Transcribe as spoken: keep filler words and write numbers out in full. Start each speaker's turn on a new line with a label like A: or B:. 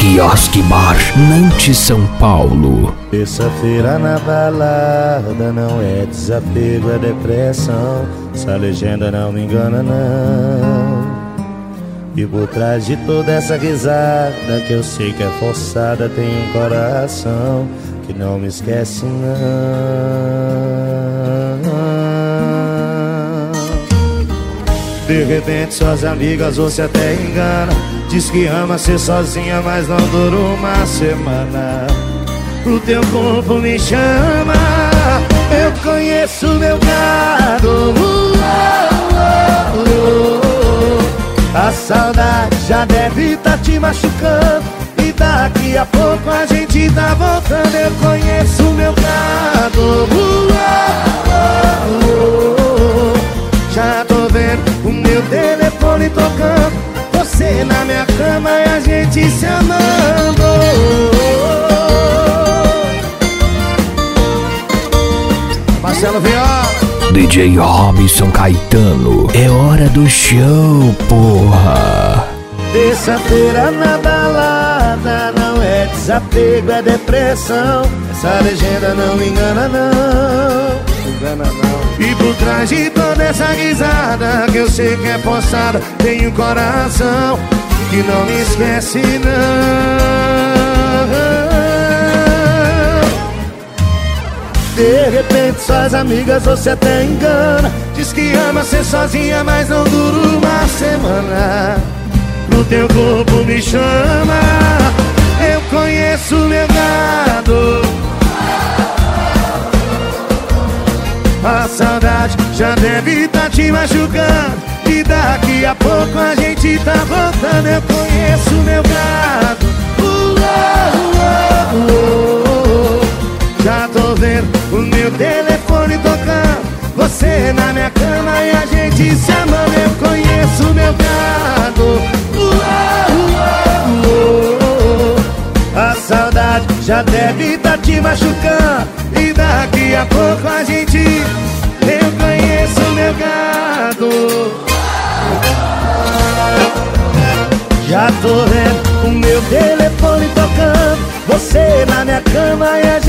A: Quiosque Bar, Nantes, São Paulo.
B: Terça-feira na balada não é desapego, é depressão. Essa legenda não me engana não. E por trás de toda essa risada que eu sei que é forçada, tem um coração que não me esquece não. De repente suas amigas você até engana, diz que ama ser sozinha, mas não dura uma semana. O teu corpo me chama, eu conheço meu gado. A saudade já deve tá te machucando, e daqui a pouco a gente tá voltando. Eu conheço meu gado. Já tô vendo o meu telefone tocando, você na minha cama e a gente se amando. Marcelo Viola,
A: D J Robson Caetano, é hora do show, porra.
B: Terça-feira na balada não é desapego, é depressão. Essa legenda não me engana não, engana não. E por trás de toda essa risada que eu sei que é forçada, tem um coração que não me esquece não. De repente suas amigas você até engana, diz que ama ser sozinha, mas não dura uma semana. O teu corpo me chama, eu conheço meu gado. A saudade já deve tá te machucando, e daqui a pouco a gente tá voltando. Eu conheço meu gado. uh, uh, uh, uh. Já tô vendo o meu telefone tocando, você na minha cama e a gente se amando. Eu conheço meu gado. uh, uh, uh, uh. A saudade já deve tá te machucando, e daqui a pouco a gente... Eu conheço meu gado. Já tô vendo o meu telefone tocando, você na minha cama e a